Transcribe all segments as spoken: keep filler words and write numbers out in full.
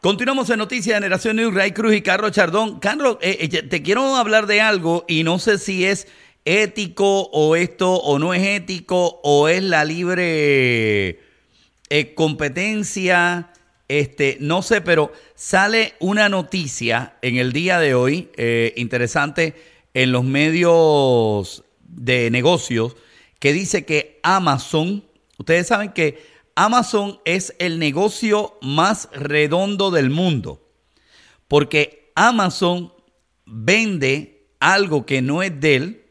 Continuamos en Noticias de Generación News, Ray Cruz y Carlos Chardón. Carlos, eh, eh, te quiero hablar de algo y no sé si es ético o esto o no es ético o es la libre eh, competencia, este, no sé, pero sale una noticia en el día de hoy, eh, interesante, en los medios de negocios, que dice que Amazon, ustedes saben que Amazon es el negocio más redondo del mundo, porque Amazon vende algo que no es de él,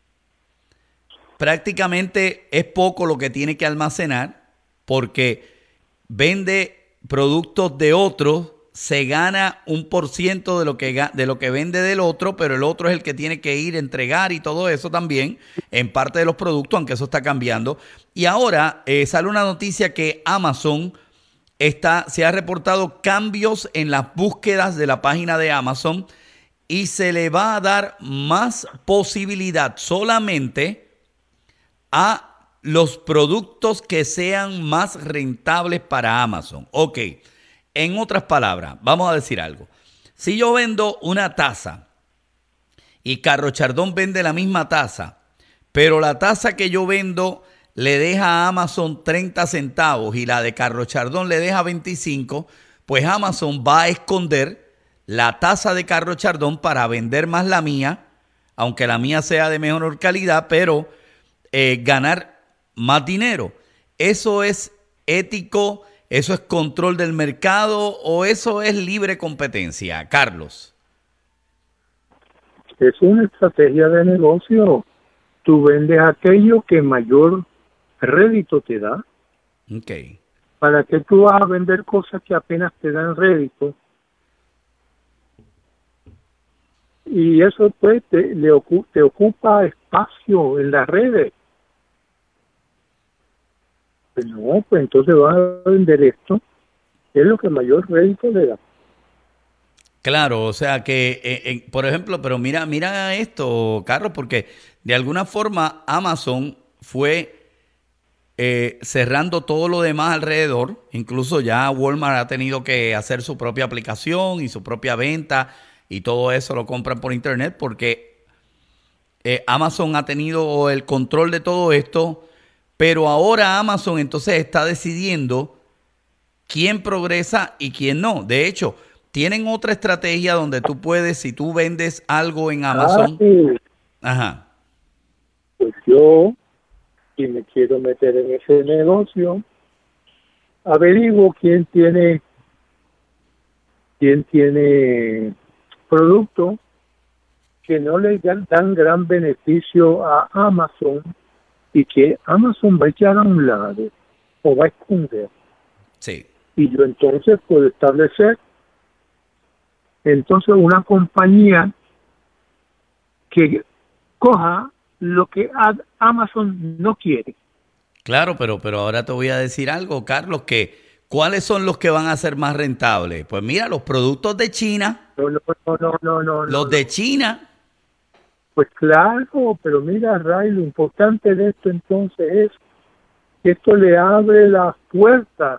prácticamente es poco lo que tiene que almacenar, porque vende productos de otros, se gana un por ciento de lo que de lo que vende del otro, pero el otro es el que tiene que ir a entregar y todo eso también en parte de los productos, aunque eso está cambiando. Y ahora eh, sale una noticia que Amazon está, se ha reportado cambios en las búsquedas de la página de Amazon y se le va a dar más posibilidad solamente a los productos que sean más rentables para Amazon. Ok. En otras palabras, vamos a decir algo. Si yo vendo una taza y Carlos Chardón vende la misma taza, pero la taza que yo vendo le deja a Amazon treinta centavos y la de Carlos Chardón le deja veinticinco, pues Amazon va a esconder la taza de Carlos Chardón para vender más la mía, aunque la mía sea de mejor calidad, pero eh, ganar más dinero. ¿Eso es ético? ¿Eso es control del mercado o eso es libre competencia? Carlos. Es una estrategia de negocio. Tú vendes aquello que mayor rédito te da. Okay. ¿Para qué tú vas a vender cosas que apenas te dan rédito? Y eso pues te, le ocu- te ocupa espacio en las redes. Pues no, pues entonces vas a vender esto, es lo que mayor rédito le da. Claro, o sea que, eh, eh, por ejemplo, pero mira, mira esto, Carlos, porque de alguna forma Amazon fue eh, cerrando todo lo demás alrededor. Incluso ya Walmart ha tenido que hacer su propia aplicación y su propia venta y todo eso lo compran por internet porque eh, Amazon ha tenido el control de todo esto. Pero ahora Amazon entonces está decidiendo quién progresa y quién no. De hecho, tienen otra estrategia donde tú puedes, si tú vendes algo en Amazon. Ah, sí. Ajá. Pues yo, si me quiero meter en ese negocio, averiguo quién tiene, quién tiene producto que no le dan, dan gran beneficio a Amazon y que Amazon va a echar a un lado o va a esconder. Sí. Y yo entonces puedo establecer entonces una compañía que coja lo que Amazon no quiere. Claro, pero, pero ahora te voy a decir algo, Carlos, que ¿cuáles son los que van a ser más rentables? Pues mira, los productos de China. No, no, no, no, no, no. Los no. de China. Pues claro, pero mira, Ray, lo importante de esto entonces es que esto le abre las puertas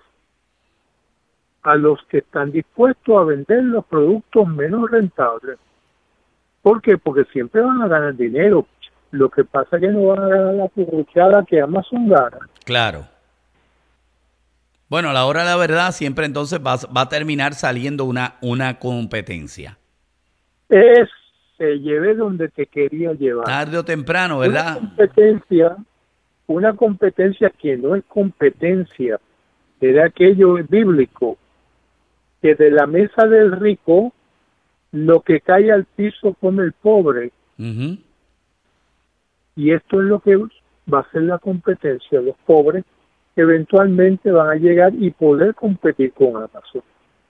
a los que están dispuestos a vender los productos menos rentables. ¿Por qué? Porque siempre van a ganar dinero. Lo que pasa es que no van a ganar la purruchada que Amazon gana. Claro. Bueno, a la hora de la verdad siempre entonces va, va a terminar saliendo una, una competencia. Es se lleve donde te quería llevar. Tarde o temprano, ¿verdad? Una competencia, una competencia que no es competencia, era aquello bíblico, que de la mesa del rico, lo que cae al piso come el pobre. Uh-huh. Y esto es lo que va a ser la competencia. Los pobres eventualmente van a llegar y poder competir con Amazon.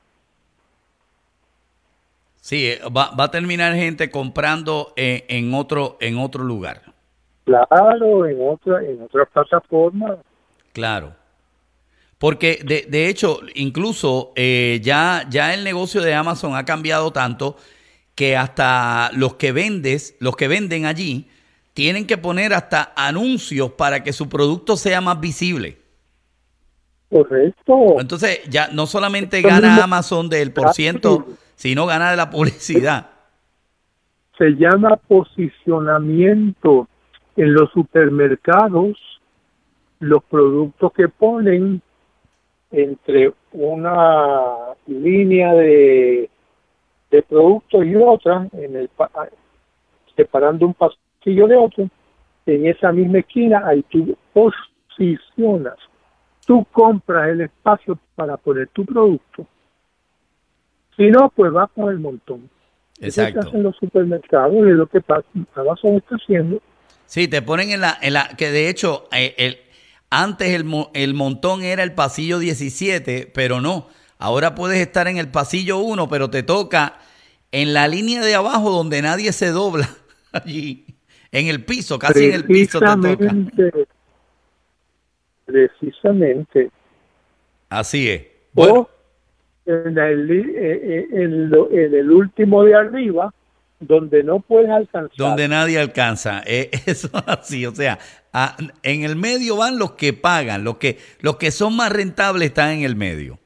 Sí, va, va a terminar gente comprando en, en otro en otro lugar. Claro, en otra en otra plataforma. Claro. Porque de, de hecho, incluso eh, ya, ya el negocio de Amazon ha cambiado tanto que hasta los que vendes, los que venden allí, tienen que poner hasta anuncios para que su producto sea más visible. Correcto. Entonces, ya no solamente Esto gana mismo- Amazon del por ciento, sino gana de la publicidad. Se llama posicionamiento. En los supermercados, los productos que ponen entre una línea de, de productos y otra, en el pa- separando un pasillo de otro, en esa misma esquina, ahí tú posicionas. Tú compras el espacio para poner tu producto. Si no, pues vas con el montón. Eso se Exacto. hace en los supermercados y es lo que pasa- Amazon está haciendo. Sí, te ponen en la, en la que de hecho, eh, el, antes el, mo- el montón era el pasillo diecisiete, pero no. Ahora puedes estar en el pasillo uno, pero te toca en la línea de abajo donde nadie se dobla. Allí, en el piso, casi en el piso te toca. Precisamente, precisamente. Así es. Bueno, O en el, li- eh, eh, en, lo- en el último de arriba, donde no puedes alcanzar. donde nadie alcanza. Eh, eso es así, o sea, a- en el medio van los que pagan, los que, los que son más rentables están en el medio.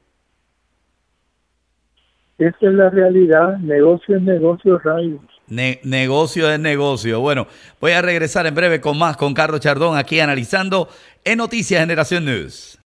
Esa es la realidad. Negocio es negocio, rayos. Ne- negocio es negocio. Bueno, voy a regresar en breve con más con Carlos Chardón aquí analizando en Noticias Generación News.